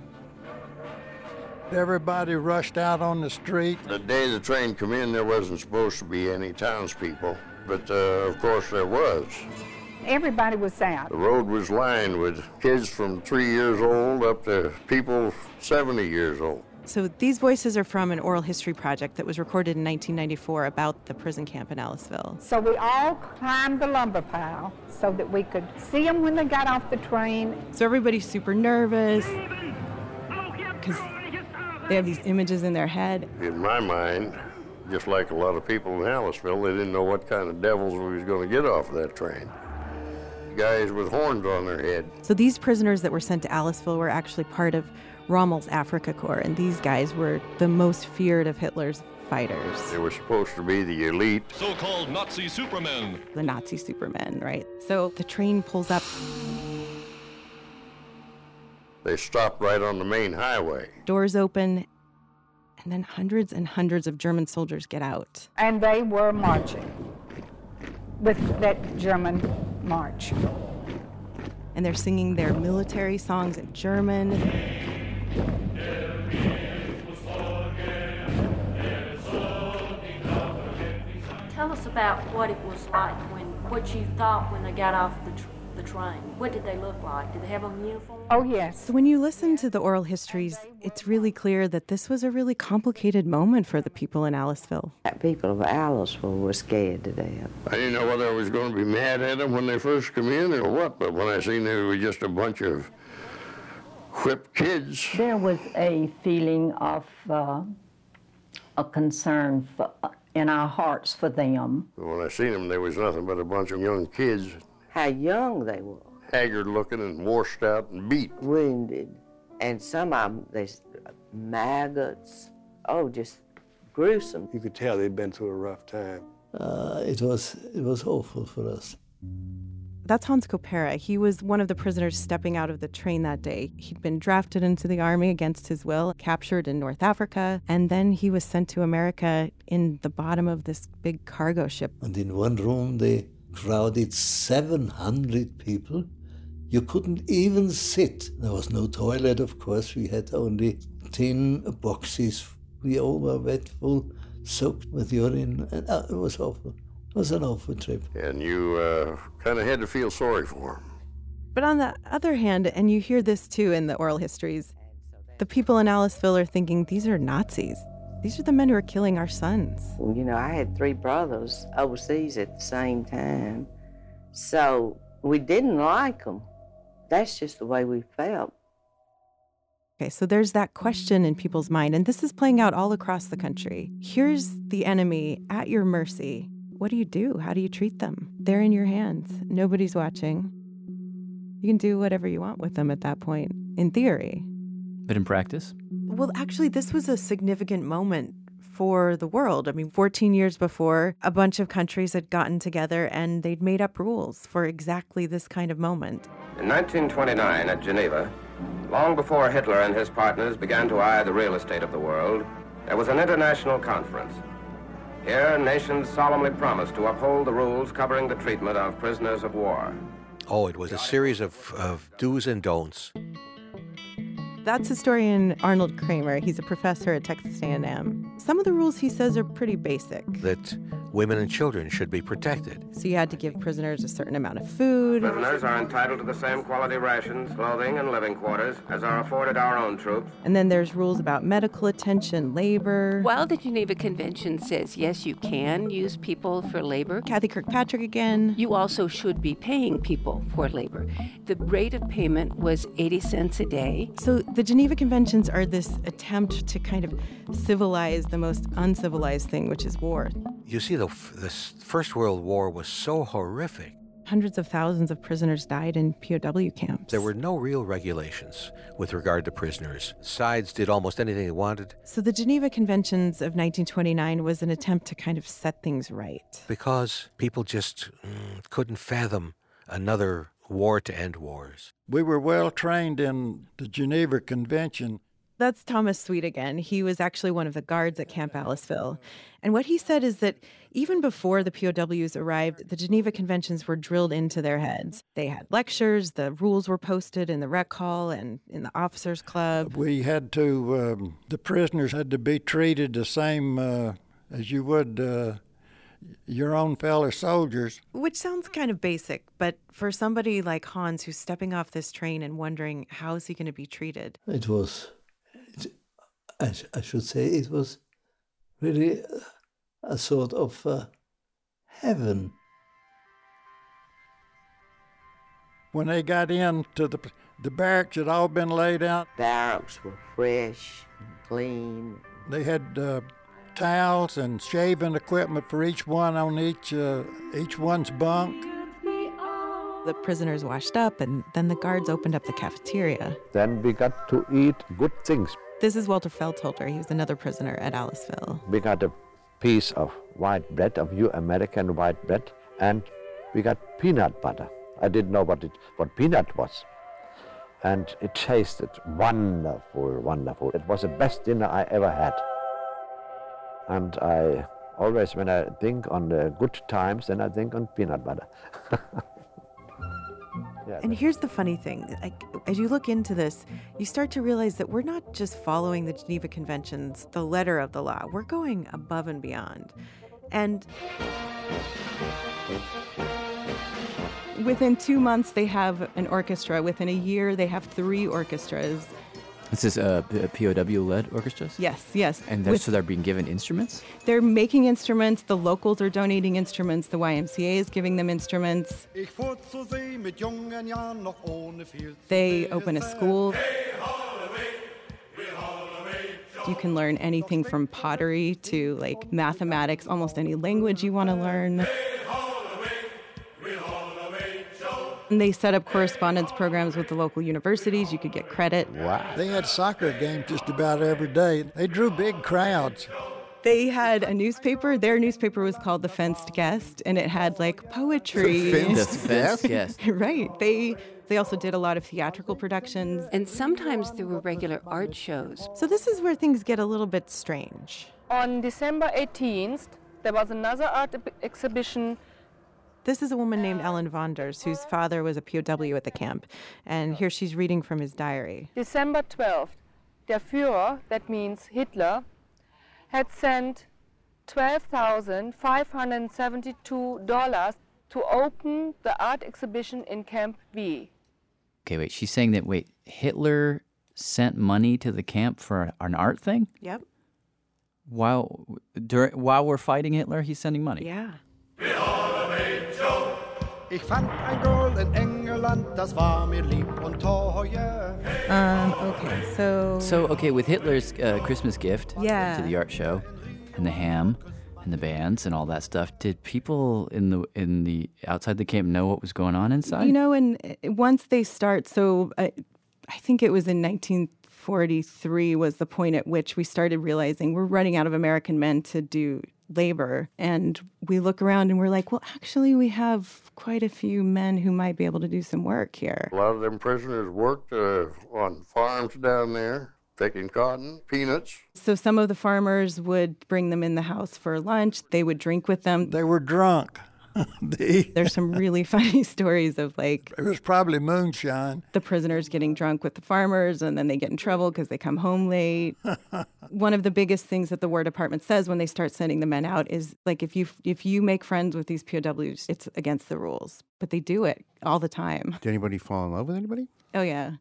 everybody rushed out on the street. The day the train come in, there wasn't supposed to be any townspeople, but uh, of course there was. Everybody was out. The road was lined with kids from three years old up to people seventy years old. So these voices are from an oral history project that was recorded in nineteen ninety-four about the prison camp in Aliceville. So we all climbed the lumber pile so that we could see them when they got off the train. So everybody's super nervous because they have these images in their head. In my mind, just like a lot of people in Aliceville, they didn't know what kind of devils we was going to get off of that train. Guys with horns on their head. So these prisoners that were sent to Aliceville were actually part of Rommel's Afrika Korps, and these guys were the most feared of Hitler's fighters. They were supposed to be the elite. So-called Nazi supermen. The Nazi supermen, right? So the train pulls up. They stopped right on the main highway. Doors open, and then hundreds and hundreds of German soldiers get out. And they were marching with that German march. And they're singing their military songs in German. Tell us about what it was like, when what you thought when they got off the, tr- the train. What did they look like? Did they have on uniform? Oh, yes. So when you listen to the oral histories, it's really clear that this was a really complicated moment for the people in Aliceville. People of Aliceville were scared to death. I didn't know whether I was going to be mad at them when they first come in or what, but when I seen there was just a bunch of whipped kids. There was a feeling of uh, a concern for, uh, in our hearts for them. When I seen them, there was nothing but a bunch of young kids. How young they were. Haggard looking and washed out and beat. Wounded. And some of them, they maggots. Oh, just gruesome. You could tell they'd been through a rough time. Uh, it was it was awful for us. That's Hans Kopera. He was one of the prisoners stepping out of the train that day. He'd been drafted into the army against his will, captured in North Africa, and then he was sent to America in the bottom of this big cargo ship. And in one room, they crowded seven hundred people. You couldn't even sit. There was no toilet, of course. We had only tin boxes. We all were wet, full, soaked with urine. And uh, it was awful. It was an awful trip. And you uh, kind of had to feel sorry for them. But on the other hand, and you hear this too in the oral histories, the people in Aliceville are thinking, these are Nazis. These are the men who are killing our sons. Well, you know, I had three brothers overseas at the same time. So we didn't like them. That's just the way we felt. Okay, so there's that question in people's mind, and this is playing out all across the country. Here's the enemy at your mercy. What do you do? How do you treat them? They're in your hands. Nobody's watching. You can do whatever you want with them at that point, in theory. But in practice? Well, actually, this was a significant moment for the world. I mean, fourteen years before, a bunch of countries had gotten together and they'd made up rules for exactly this kind of moment. In nineteen twenty-nine at Geneva, long before Hitler and his partners began to eye the real estate of the world, there was an international conference. Here, nations solemnly promised to uphold the rules covering the treatment of prisoners of war. Oh, it was a series of, of do's and don'ts. That's historian Arnold Kramer. He's a professor at Texas A and M. Some of the rules he says are pretty basic. That women and children should be protected. So you had to give prisoners a certain amount of food. Prisoners are entitled to the same quality rations, clothing, and living quarters as are afforded our own troops. And then there's rules about medical attention, labor. While the Geneva Convention says, yes, you can use people for labor. Kathy Kirkpatrick again. You also should be paying people for labor. The rate of payment was eighty cents a day. So the Geneva Conventions are this attempt to kind of civilize the most uncivilized thing, which is war. You see, the, the First World War was so horrific. Hundreds of thousands of prisoners died in P O W camps. There were no real regulations with regard to prisoners. Sides did almost anything they wanted. So the Geneva Conventions of nineteen twenty-nine was an attempt to kind of set things right. Because people just mm, couldn't fathom another war to end wars. We were well trained in the Geneva Convention. That's Thomas Sweet again. He was actually one of the guards at Camp Aliceville. And what he said is that even before the P O Ws arrived, the Geneva Conventions were drilled into their heads. They had lectures, the rules were posted in the rec hall and in the officers' club. We had to, um, the prisoners had to be treated the same uh, as you would uh, your own fellow soldiers. Which sounds kind of basic, but for somebody like Hans who's stepping off this train and wondering how is he going to be treated? It was... I, I should say it was really a sort of uh, heaven. When they got into the the barracks, had all been laid out. Barracks were fresh, clean. They had uh, towels and shaving equipment for each one on each uh, each one's bunk. The prisoners washed up, and then the guards opened up the cafeteria. Then we got to eat good things. This is Walter Feldholder. He was another prisoner at Aliceville. We got a piece of white bread, of your American white bread, and we got peanut butter. I didn't know what it, what peanut was. And it tasted wonderful, wonderful. It was the best dinner I ever had. And I always, when I think on the good times, then I think on peanut butter. Yeah, and here's the funny thing. Like, as you look into this, you start to realize that we're not just following the Geneva Conventions, the letter of the law. We're going above and beyond. And within two months, they have an orchestra. Within a year, they have three orchestras. This is uh, P O W-led orchestras? Yes, yes. And they're, so they're being given instruments? They're making instruments. The locals are donating instruments. The Y M C A is giving them instruments. They open a school. You can learn anything from pottery to like mathematics, almost any language you want to learn. And they set up correspondence programs with the local universities. You could get credit. Wow. They had soccer games just about every day. They drew big crowds. They had a newspaper. Their newspaper was called The Fenced Guest, and it had like poetry. The Fenced Guest. Right. They they also did a lot of theatrical productions. And sometimes there were regular art shows. So this is where things get a little bit strange. On December eighteenth, there was another art exhibition. This is a woman named Ellen Vonders, whose father was a P O W at the camp. And here she's reading from his diary. December twelfth, der Führer, that means Hitler, had sent twelve thousand five hundred seventy-two dollars to open the art exhibition in Camp V. Okay, wait, she's saying that, wait, Hitler sent money to the camp for an art thing? Yep. While, during, while we're fighting Hitler, he's sending money? Yeah. Ich fand ein Girl in England, das war mir lieb und teuer. Um, okay, so... So, okay, with Hitler's uh, Christmas gift Yeah. to the art show, and the ham, and the bands, and all that stuff, did people in the in the outside the camp know what was going on inside? You know, and once they start, so uh, I think it was in nineteen forty-three was the point at which we started realizing we're running out of American men to do labor. And we look around and we're like, well, actually, we have quite a few men who might be able to do some work here. A lot of them prisoners worked uh, on farms down there, picking cotton, peanuts. So some of the farmers would bring them in the house for lunch. They would drink with them. They were drunk. There's some really funny stories of like... It was probably moonshine. The prisoners getting drunk with the farmers, and then they get in trouble because they come home late. One of the biggest things that the War Department says when they start sending the men out is, like, if you if you make friends with these P O Ws, it's against the rules. But they do it all the time. Did anybody fall in love with anybody? Oh, yeah.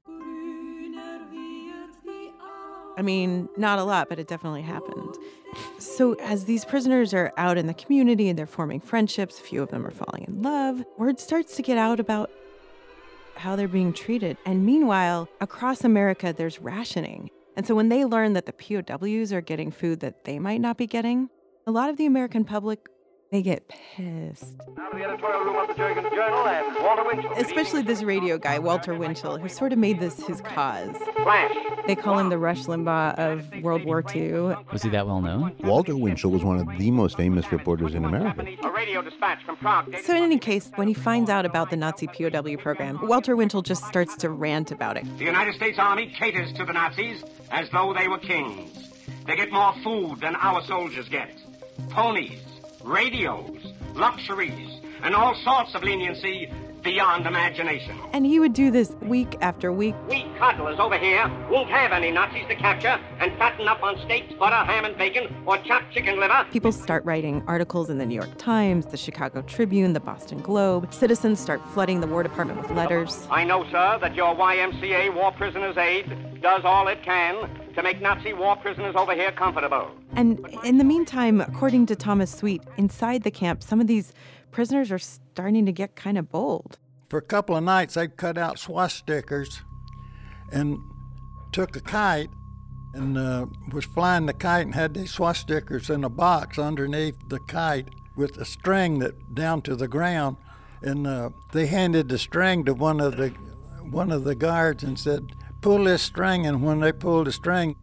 I mean, not a lot, but it definitely happened. So as these prisoners are out in the community and they're forming friendships, a few of them are falling in love, word starts to get out about how they're being treated. And meanwhile, across America, there's rationing. And so when they learn that the P O Ws are getting food that they might not be getting, a lot of the American public, they get pissed. Now to the editorial room of the Jurgen Journal and Walter Winchell. Especially this radio guy, Walter Winchell, who sort of made this his cause. Flash. They call him the Rush Limbaugh of World War Two. Was he that well known? Walter Winchell was one of the most famous reporters in America. A radio dispatch from Prague. So in any case, when he finds out about the Nazi P O W program, Walter Winchell just starts to rant about it. The United States Army caters to the Nazis as though they were kings. They get more food than our soldiers get. Ponies, radios, luxuries, and all sorts of leniency beyond imagination. And he would do this week after week. We coddlers over here won't have any Nazis to capture and fatten up on steaks, butter, ham, and bacon, or chopped chicken liver. People start writing articles in the New York Times, the Chicago Tribune, the Boston Globe. Citizens start flooding the War Department with letters. I know, sir, that your Y M C A War Prisoners Aid does all it can to make Nazi war prisoners over here comfortable. And in the meantime, according to Thomas Sweet, inside the camp, some of these prisoners are starting to get kind of bold. For a couple of nights, they'd cut out swastikas and took a kite and uh, was flying the kite and had these swastikas in a box underneath the kite with a string that down to the ground. And uh, they handed the string to one of the one of the guards and said, "Pull this string." And when they pulled the string,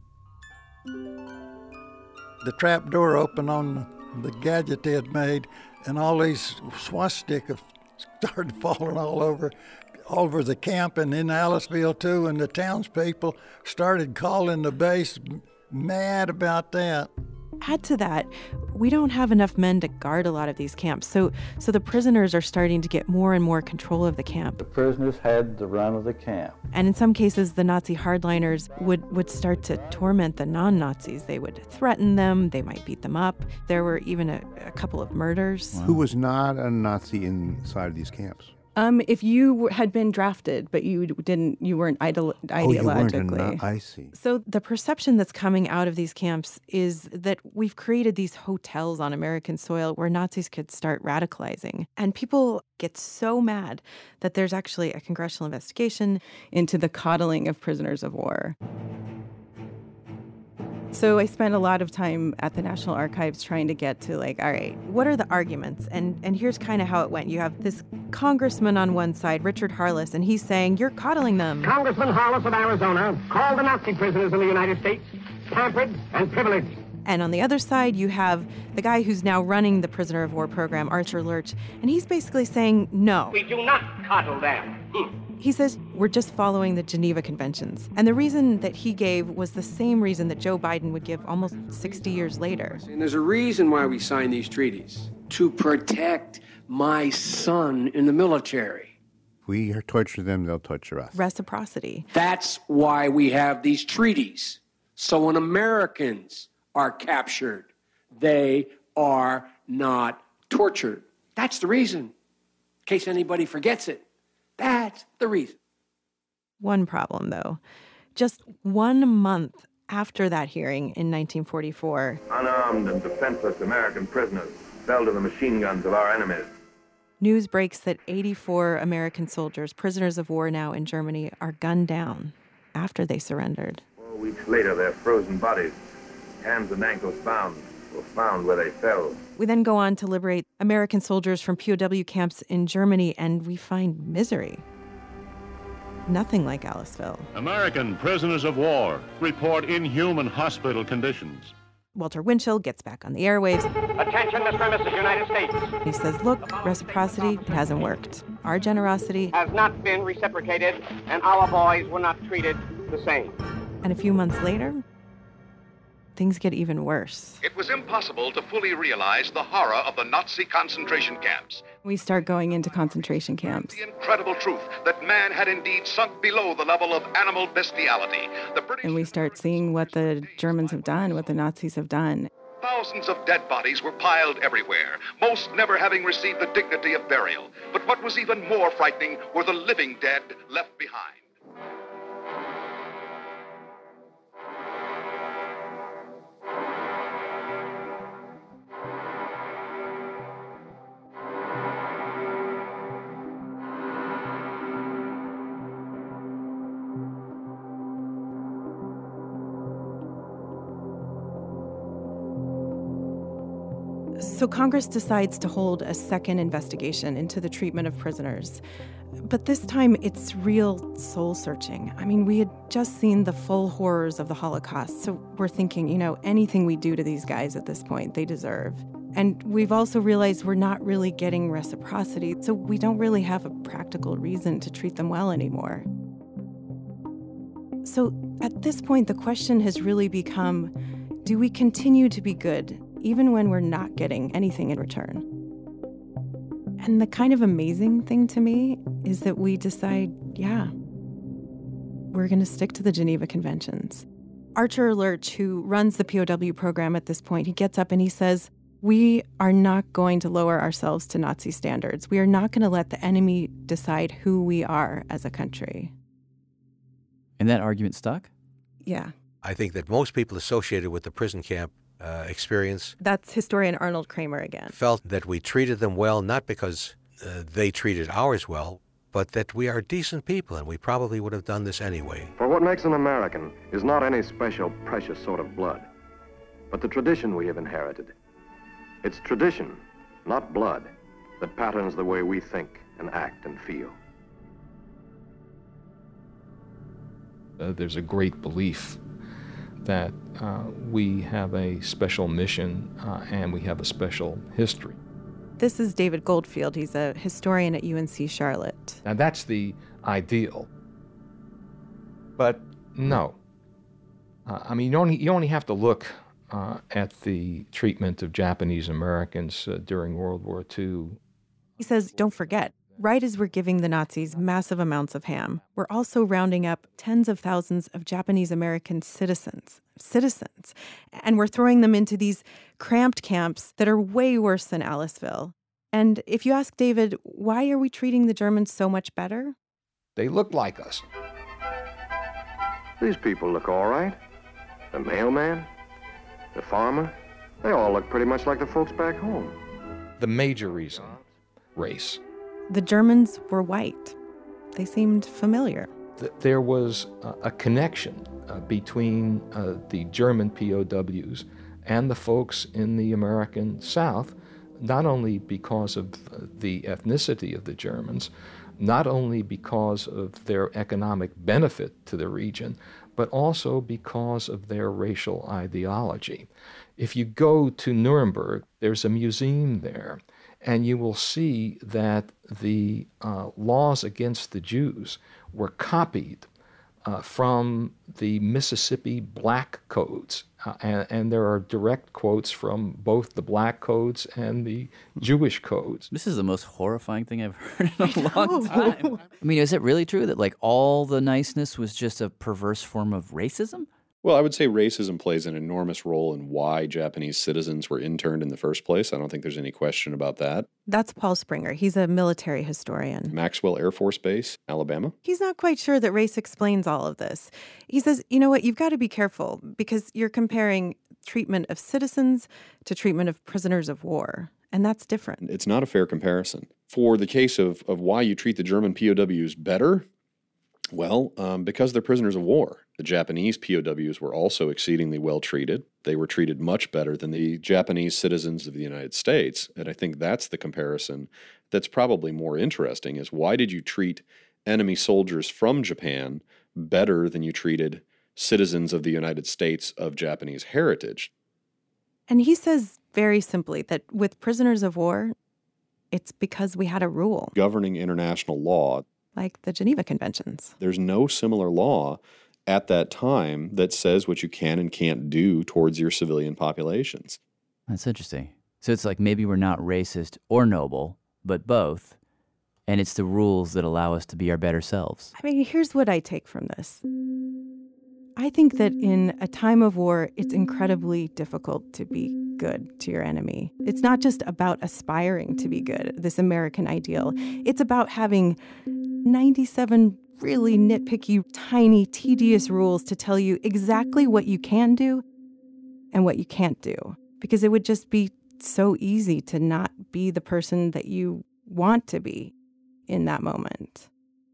the trap door opened on the gadget they had made, and all these swastikas started falling all over, all over the camp and in Aliceville too, and the townspeople started calling the base mad about that. Add to that, we don't have enough men to guard a lot of these camps, so so the prisoners are starting to get more and more control of the camp. The prisoners had the run of the camp. And in some cases, the Nazi hardliners would, would start to torment the non-Nazis. They would threaten them, they might beat them up. There were even a, a couple of murders. Who was not a Nazi inside these camps? Um, if you had been drafted, but you didn't, you weren't idol- ideologically. Oh, you weren't a na- I see. So the perception that's coming out of these camps is that we've created these hotels on American soil where Nazis could start radicalizing. And people get so mad that there's actually a congressional investigation into the coddling of prisoners of war. So I spent a lot of time at the National Archives trying to get to, like, all right, what are the arguments? And and here's kind of how it went. You have this congressman on one side, Richard Harless, and he's saying, you're coddling them. Congressman Harless of Arizona called the Nazi prisoners in the United States pampered and privileged. And on the other side, you have the guy who's now running the prisoner of war program, Archer Lurch, and he's basically saying, no. We do not coddle them. Hmm. He says, we're just following the Geneva Conventions. And the reason that he gave was the same reason that Joe Biden would give almost sixty years later. And there's a reason why we signed these treaties. To protect my son in the military. If we torture them, they'll torture us. Reciprocity. That's why we have these treaties. So when Americans are captured, they are not tortured. That's the reason. In case anybody forgets it. That's the reason. One problem, though. Just one month after that hearing in nineteen forty-four, unarmed and defenseless American prisoners fell to the machine guns of our enemies. news breaks that eighty-four American soldiers, prisoners of war now in Germany, are gunned down after they surrendered. Four weeks later, their frozen bodies, hands and ankles bound, were found where they fell. We then go on to liberate American soldiers from P O W camps in Germany, and we find misery. Nothing like Aliceville. American prisoners of war report inhuman hospital conditions. Walter Winchell gets back on the airwaves. Attention, Mister and Missus United States. He says, look, reciprocity, it hasn't worked. Our generosity has not been reciprocated, and our boys were not treated the same. And a few months later, things get even worse. It was impossible to fully realize the horror of the Nazi concentration camps. We start going into concentration camps. The incredible truth that man had indeed sunk below the level of animal bestiality. The British and we start seeing what the Germans have done, what the Nazis have done. Thousands of dead bodies were piled everywhere, most never having received the dignity of burial. But what was even more frightening were the living dead left behind. So Congress decides to hold a second investigation into the treatment of prisoners. But this time, it's real soul-searching. I mean, we had just seen the full horrors of the Holocaust, so we're thinking, you know, anything we do to these guys at this point, they deserve. And we've also realized we're not really getting reciprocity, so we don't really have a practical reason to treat them well anymore. So at this point, the question has really become, do we continue to be good even when we're not getting anything in return? And the kind of amazing thing to me is that we decide, yeah, we're going to stick to the Geneva Conventions. Archer Lurch, who runs the P O W program at this point, he gets up and he says, we are not going to lower ourselves to Nazi standards. We are not going to let the enemy decide who we are as a country. And that argument stuck? Yeah. I think that most people associated with the prison camp uh, experience... That's historian Arnold Kramer again. ...felt that we treated them well, not because uh, they treated ours well, but that we are decent people, and we probably would have done this anyway. For what makes an American is not any special, precious sort of blood, but the tradition we have inherited. It's tradition, not blood, that patterns the way we think and act and feel. Uh, there's a great belief that uh, we have a special mission uh, and we have a special history. This is David Goldfield. He's a historian at U N C Charlotte. Now that's the ideal. But no. Uh, I mean, you only, you only have to look uh, at the treatment of Japanese Americans uh, during World War Two. He says, don't forget, right as we're giving the Nazis massive amounts of ham, we're also rounding up tens of thousands of Japanese American citizens, citizens, and we're throwing them into these cramped camps that are way worse than Aliceville. And if you ask David, why are we treating the Germans so much better? They look like us. These people look all right. The mailman, the farmer, they all look pretty much like the folks back home. The major reason, race. The Germans were white. They seemed familiar. There was a connection uh, between uh, the German P O Ws and the folks in the American South, not only because of the ethnicity of the Germans, not only because of their economic benefit to the region, but also because of their racial ideology. If you go to Nuremberg, there's a museum there, and you will see that the uh, laws against the Jews were copied uh, from the Mississippi Black Codes. Uh, and, and there are direct quotes from both the Black Codes and the Jewish codes. This is the most horrifying thing I've heard in a long time. I mean, is it really true that like all the niceness was just a perverse form of racism? Well, I would say racism plays an enormous role in why Japanese citizens were interned in the first place. I don't think there's any question about that. That's Paul Springer. He's a military historian. Maxwell Air Force Base, Alabama. He's not quite sure that race explains all of this. He says, you know what, you've got to be careful because you're comparing treatment of citizens to treatment of prisoners of war. And that's different. It's not a fair comparison. For the case of, of why you treat the German P O Ws better, well, um, because they're prisoners of war. The Japanese P O Ws were also exceedingly well treated. They were treated much better than the Japanese citizens of the United States. And I think that's the comparison that's probably more interesting, is why did you treat enemy soldiers from Japan better than you treated citizens of the United States of Japanese heritage? And he says very simply that with prisoners of war, it's because we had a rule. Governing international law. Like the Geneva Conventions. There's no similar law at that time that says what you can and can't do towards your civilian populations. That's interesting. So it's like maybe we're not racist or noble, but both. And it's the rules that allow us to be our better selves. I mean, here's what I take from this. I think that in a time of war, it's incredibly difficult to be good to your enemy. It's not just about aspiring to be good, this American ideal. It's about having ninety-seven really nitpicky, tiny, tedious rules to tell you exactly what you can do and what you can't do. Because it would just be so easy to not be the person that you want to be in that moment.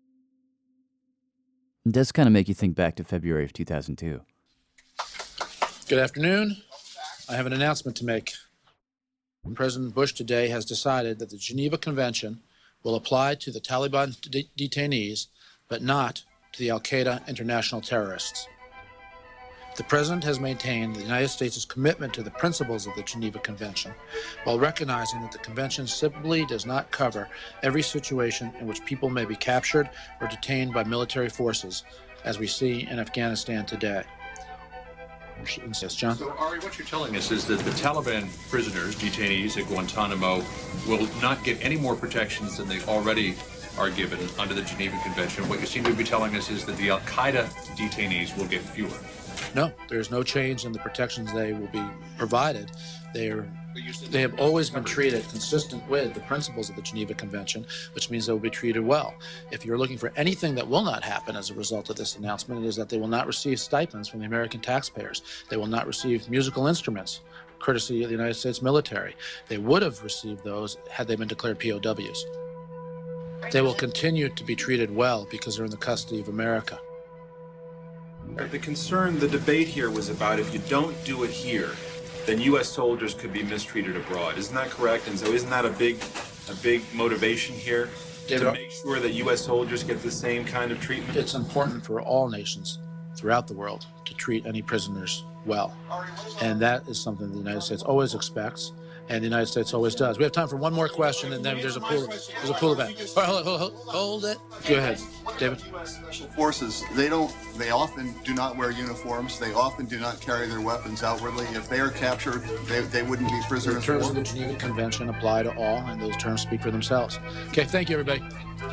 It does kind of make you think back to February of two thousand two. Good afternoon. I have an announcement to make. President Bush today has decided that the Geneva Convention will apply to the Taliban de- detainees, but not to the Al-Qaeda international terrorists. The President has maintained the United States' commitment to the principles of the Geneva Convention, while recognizing that the Convention simply does not cover every situation in which people may be captured or detained by military forces, as we see in Afghanistan today. Yes, John? So, Ari, what you're telling us is that the Taliban prisoners, detainees at Guantanamo, will not get any more protections than they already are given under the Geneva Convention. What you seem to be telling us is that the Al-Qaeda detainees will get fewer. No, there's no change in the protections they will be provided. They are, they have always been treated consistent with the principles of the Geneva Convention, which means they will be treated well. If you're looking for anything that will not happen as a result of this announcement, it is that they will not receive stipends from the American taxpayers. They will not receive musical instruments, courtesy of the United States military. They would have received those had they been declared P O Ws. They will continue to be treated well because they're in the custody of America. The concern, the debate here was about if you don't do it here, then U S soldiers could be mistreated abroad. Isn't that correct? And so isn't that a big, a big motivation here David, to make sure that U S soldiers get the same kind of treatment? It's important for all nations throughout the world to treat any prisoners well. And that is something the United States always expects, and the United States always does. We have time for one more question, and then there's a pool. There's a pool event. All right, hold, hold, hold, hold it. Go ahead, David. U S Special Forces, they don't. They often do not wear uniforms. They often do not carry their weapons outwardly. If they are captured, they, they wouldn't be prisoners. The terms of the Geneva Convention apply to all, and those terms speak for themselves. Okay, thank you, everybody.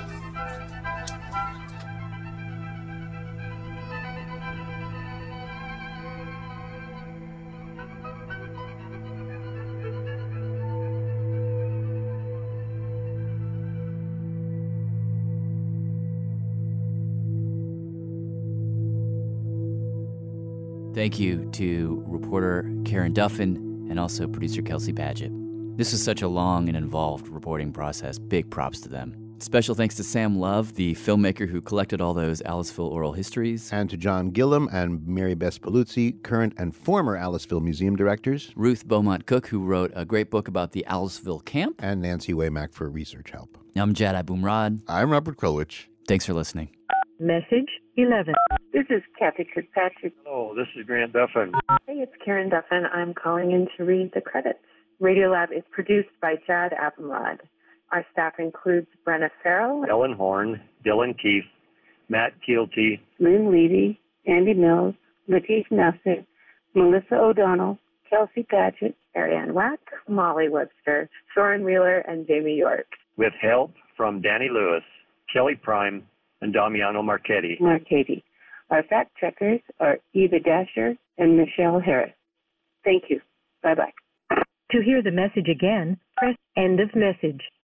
Thank you to reporter Karen Duffin and also producer Kelsey Padgett. This was such a long and involved reporting process. Big props to them. Special thanks to Sam Love, the filmmaker who collected all those Aliceville oral histories. And to John Gillum and Mary Beth Paluzzi, current and former Aliceville Museum directors. Ruth Beaumont Cook, who wrote a great book about the Aliceville camp. And Nancy Waymack for research help. I'm Jad Abumrad. I'm Robert Krulwich. Thanks for listening. Message eleven. This is Kathy Kirkpatrick. Hello, this is Grant Duffin. Hey, it's Karen Duffin. I'm calling in to read the credits. Radiolab is produced by Jad Abumrad. Our staff includes Brenna Farrell, Ellen Horn, Dylan Keefe, Matt Keelty, Lynn Levy, Andy Mills, Latif Nasser, Melissa O'Donnell, Kelsey Padgett, Ariane Wack, Molly Webster, Soren Wheeler, and Jamie York. with help from Danny Lewis, Kelly Prime, and Damiano Marchetti. Marchetti. Our fact checkers are Eva Dasher and Michelle Harris. Thank you. Bye-bye. To hear the message again, press end of message.